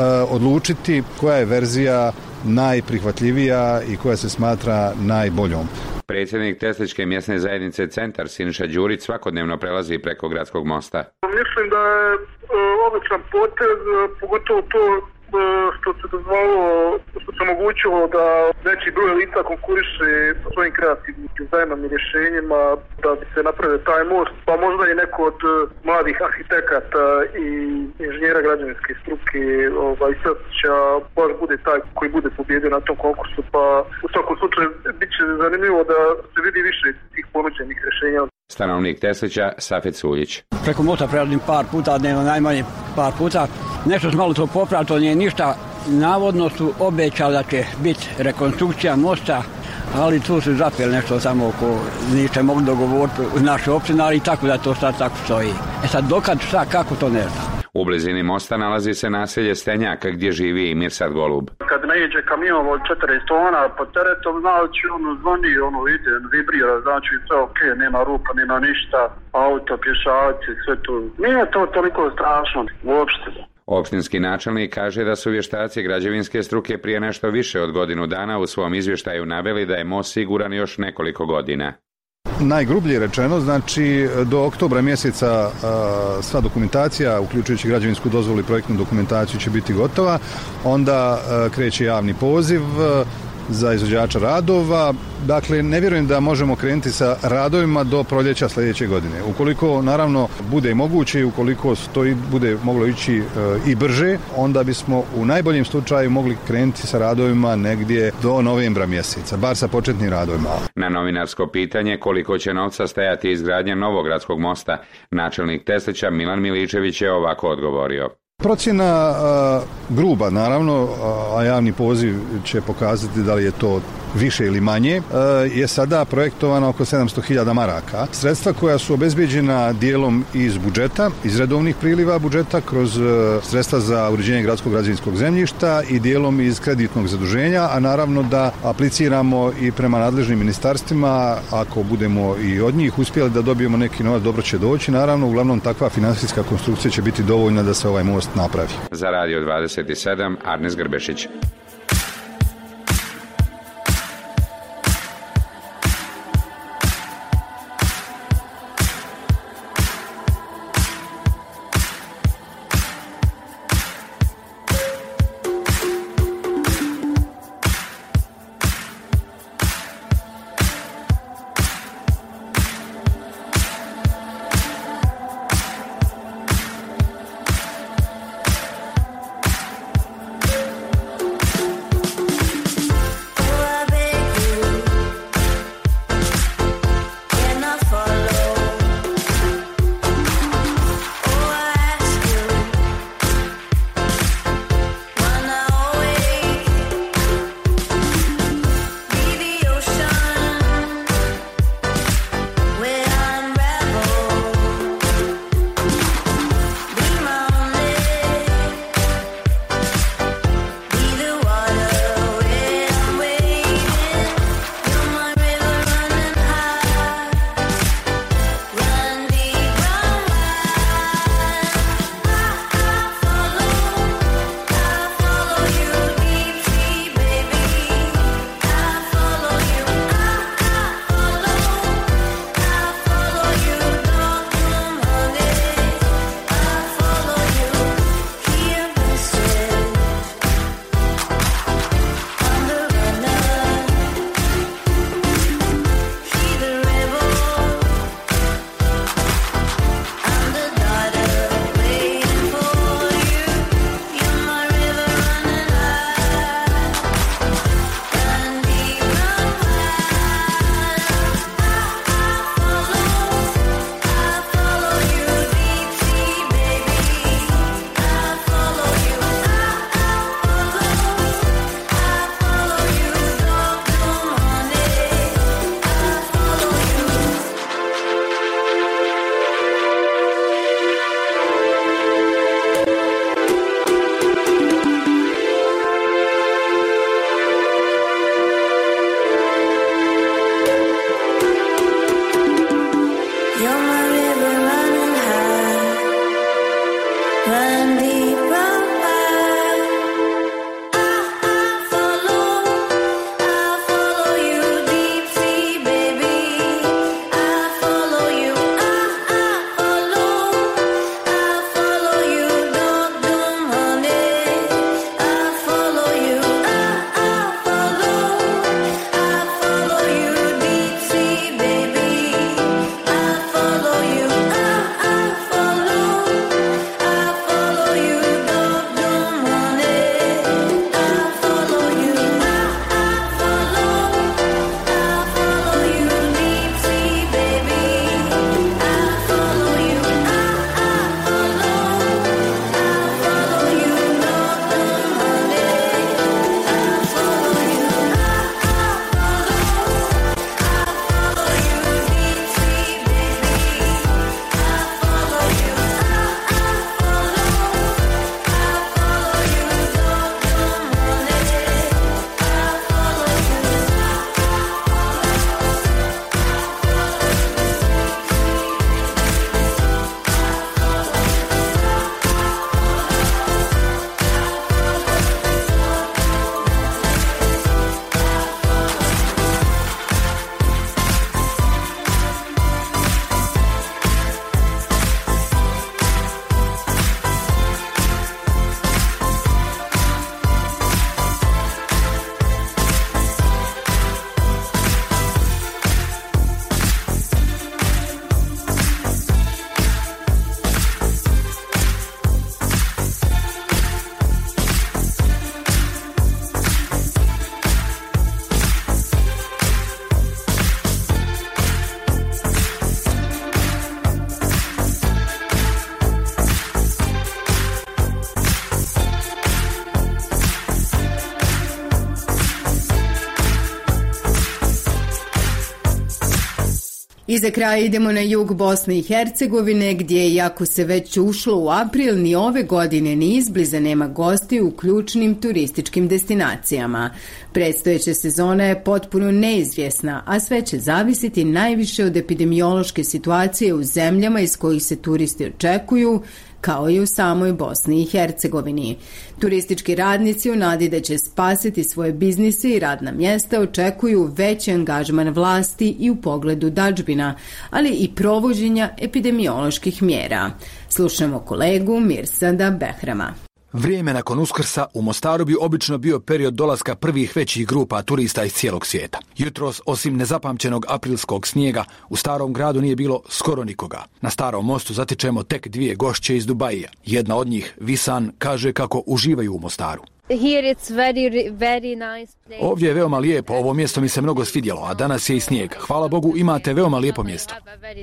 odlučiti koja je verzija najprihvatljivija i koja se smatra najboljom. Predsjednik Tesličke mjesne zajednice Centar Siniša Đurić svakodnevno prelazi preko gradskog mosta. Mislim da je odličan potez, pogotovo to što se dozvolilo, što se omogućilo da veći broj lica konkuriše sa svojim kreativnim dizajnom i rješenjima da bi se napravio taj most, pa možda i neko od mladih arhitekata i inženjera građevinske struke ovaj, Teslića baš bude taj koji bude pobjedio na tom konkursu, pa u svakom slučaju bit će zanimljivo da se vidi više tih ponuđenih rješenja. Stanovnik Teslića Safet Suljić. Preko mosta prelazim par puta, dnevno najmanje par puta. Nešto su malo to popravili, to nije ništa. Navodno su obećali da će biti rekonstrukcija mosta, ali tu su zapeli nešto samo oko, nište mogli dogovoriti u našoj opštini, ali tako da to sad tako stoji. E sad dokad, šta, kako, to ne znam. U blizini mosta nalazi se naselje Stenjaka gdje živi i Mirsad Golub. Kad naiđe kamion od četrdeset tona pod teretom, znači ono zvoni, ono ide, vibrira, znači sve ok, nema rupa, nema ništa, auto, pješaci, sve to. Nije to toliko strašno uopšte. Opštinski načelnik kaže da su vještaci građevinske struke prije nešto više od godinu dana u svom izvještaju naveli da je most siguran još nekoliko godina. Najgrublje rečeno, znači do oktobra mjeseca a, sva dokumentacija, uključujući građevinsku dozvolu i projektnu dokumentaciju, će biti gotova. Onda a, kreće javni poziv a, za izvođača radova. Dakle, ne vjerujem da možemo krenuti sa radovima do proljeća sljedeće godine. Ukoliko, naravno, bude moguće i ukoliko to i bude moglo ići e, i brže, onda bismo u najboljem slučaju mogli krenuti sa radovima negdje do novembra mjeseca, bar sa početnim radovima. Na novinarsko pitanje koliko će novca stajati izgradnja Novogradskog mosta, načelnik Teslića Milan Miličević je ovako odgovorio. Procjena a, gruba, naravno, a javni poziv će pokazati da li je to više ili manje, je sada projektovano oko sedamsto hiljada maraka. Sredstva koja su obezbeđena dijelom iz budžeta, iz redovnih priliva budžeta, kroz sredstva za uređenje gradskog građevinskog zemljišta i dijelom iz kreditnog zaduženja, a naravno da apliciramo i prema nadležnim ministarstvima, ako budemo i od njih uspjeli da dobijemo neki novac, dobro će doći. Naravno, uglavnom takva financijska konstrukcija će biti dovoljna da se ovaj most napravi. Za Radio dvadeset sedam, Arnes Grbešić. I za kraj idemo na jug Bosne i Hercegovine, gdje, iako se već ušlo u april, ni ove godine ni izbliza nema gosti u ključnim turističkim destinacijama. Predstojeća sezona je potpuno neizvjesna, a sve će zavisiti najviše od epidemiološke situacije u zemljama iz kojih se turisti očekuju, kao i u samoj Bosni i Hercegovini. Turistički radnici u nadi da će spasiti svoje biznise i radna mjesta očekuju veći angažman vlasti i u pogledu dadžbina, ali i provođenja epidemioloških mjera. Slušamo kolegu Mirsada Behrama. Vrijeme nakon Uskrsa u Mostaru bi obično bio period dolaska prvih većih grupa turista iz cijelog svijeta. Jutros, osim nezapamćenog aprilskog snijega, u starom gradu nije bilo skoro nikoga. Na starom mostu zatičemo tek dvije gošće iz Dubaija. Jedna od njih, Visan, kaže kako uživaju u Mostaru. Here it's very, very nice place. Ovdje je veoma lijepo, ovo mjesto mi se mnogo svidjelo, a danas je i snijeg. Hvala Bogu, imate veoma lijepo mjesto.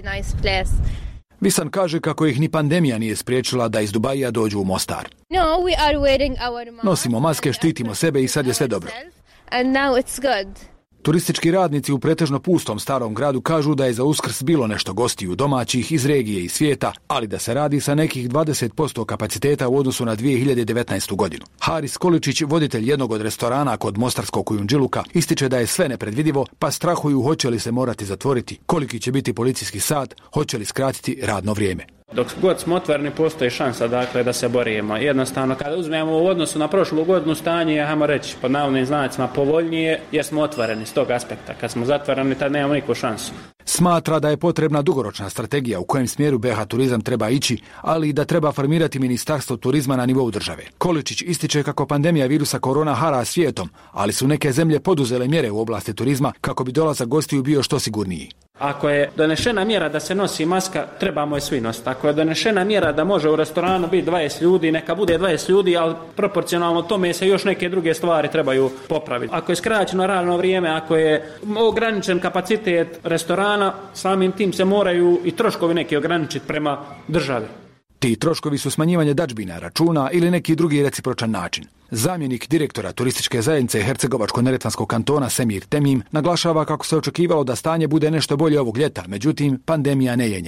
Visan kaže kako ih ni pandemija nije spriječila da iz Dubaija dođu u Mostar. No, we are wearing our mask. Nosimo maske, štitimo sebe i sad je sve dobro. And now it's good. Turistički radnici u pretežno pustom starom gradu kažu da je za Uskrs bilo nešto gostiju domaćih iz regije i svijeta, ali da se radi sa nekih dvadeset posto kapaciteta u odnosu na dvije hiljade devetnaestu. godinu. Haris Količić, voditelj jednog od restorana kod mostarskog Kujundžiluka, ističe da je sve nepredvidivo, pa strahuju hoće li se morati zatvoriti, koliki će biti policijski sat, hoće li skratiti radno vrijeme. Dok god smo otvoreni, postoji šansa dakle, da se borimo. Jednostavno, kada uzmemo u odnosu na prošlu godinu stanje, hajmo reći, pod navodnim znacima povoljnije, jer smo otvoreni s tog aspekta. Kad smo zatvoreni, tad nemamo nikakvu šansu. Smatra da je potrebna dugoročna strategija u kojem smjeru B iH turizam treba ići, ali i da treba formirati ministarstvo turizma na nivou države. Količić ističe kako pandemija virusa korona hara svijetom, ali su neke zemlje poduzele mjere u oblasti turizma kako bi dolazak gostiju bio što sigurniji. Ako je donešena mjera da se nosi maska, trebamo je svi nositi. Ako je donešena mjera da može u restoranu biti dvadeset ljudi, neka bude dvadeset ljudi, ali proporcionalno tome se još neke druge stvari trebaju popraviti. Ako je skraćeno radno vrijeme, ako je ograničen kapacitet restorana, samim tim se moraju i troškovi neki ograničiti prema državi. Ti troškovi su smanjivanje dadžbina, računa ili neki drugi recipročan način. Zamjenik direktora turističke zajednice Hercegovačko-neretvanskog kantona Semir Temim naglašava kako se očekivalo da stanje bude nešto bolje ovog ljeta, međutim pandemija ne jenjava.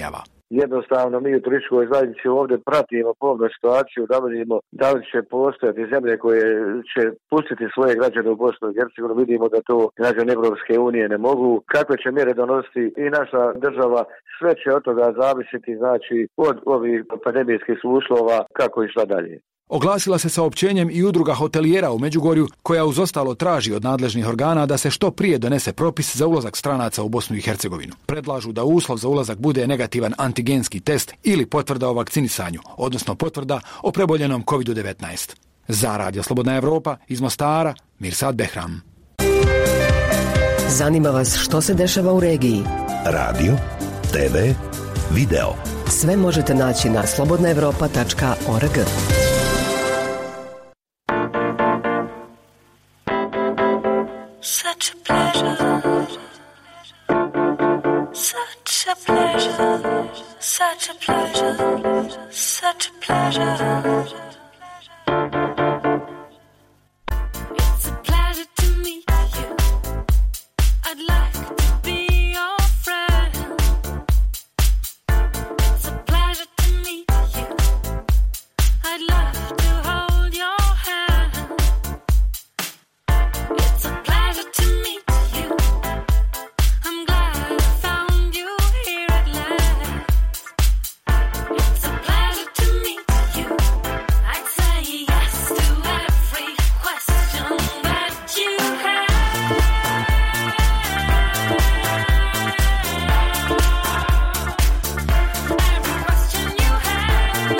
Jednostavno mi u turističkoj zajednici ovdje pratimo pomno situaciju da vidimo da li će postojati zemlje koje će pustiti svoje građane u Bosnu i Hercegovinu. Vidimo da to građani Evropske unije ne mogu. Kakve će mjere donositi i naša država, sve će od toga zavisiti, znači od ovih pandemijskih uslova kako i šta dalje. Oglasila se saopćenjem i udruga hotelijera u Međugorju, koja uz ostalo traži od nadležnih organa da se što prije donese propis za ulazak stranaca u Bosnu i Hercegovinu. Predlažu da uslov za ulazak bude negativan antigenski test ili potvrda o vakcinisanju, odnosno potvrda o preboljenom kovid devetnaest. Za Radio Slobodna Evropa iz Mostara, Mirsad Behram. Zanima vas što se dešava u regiji? Radio, te ve, video. Sve možete naći na slobodna evropa tačka org. Such a pleasure, such a pleasure, such a pleasure, such a pleasure. It's a pleasure to meet you. I'd like to be your friend. It's a pleasure to meet you. I'd love to hold your hand. It's a pleasure to meet you. I'm glad I found you here at last. It's a pleasure to meet you. I'd say yes to every question that you have. Every question you have.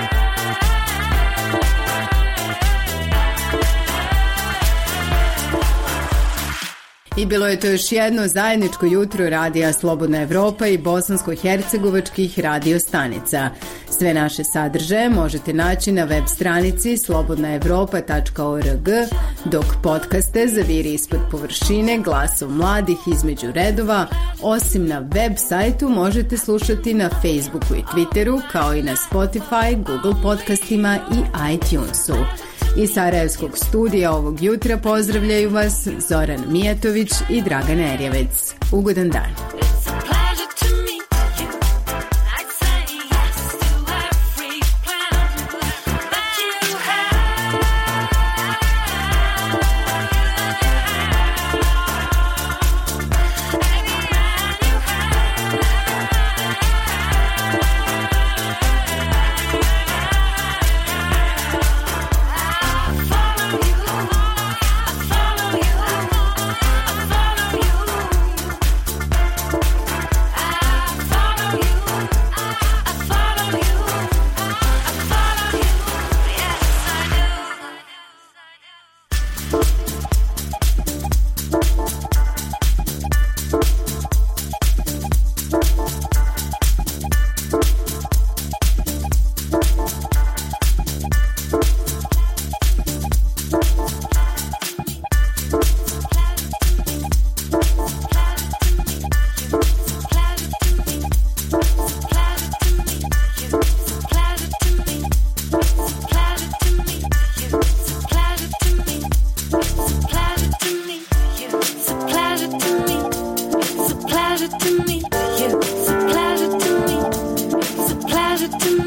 I bilo je to još jedno zajedničko jutro Radija Slobodna Evropa i bosansko-hercegovačkih radio stanica. Sve naše sadržaje možete naći na web stranici slobodna evropa tačka org, dok podcaste Zaviri ispod površine, Glasom mladih između redova, osim na web sajtu možete slušati na Facebooku i Twitteru, kao i na Spotify, Google podcastima i iTunesu. Iz Sarajevskog studija ovog jutra pozdravljaju vas Zoran Mijatović i Dragan Erjevec. Ugodan dan. To me, it's a pleasure to me. It's a pleasure to me.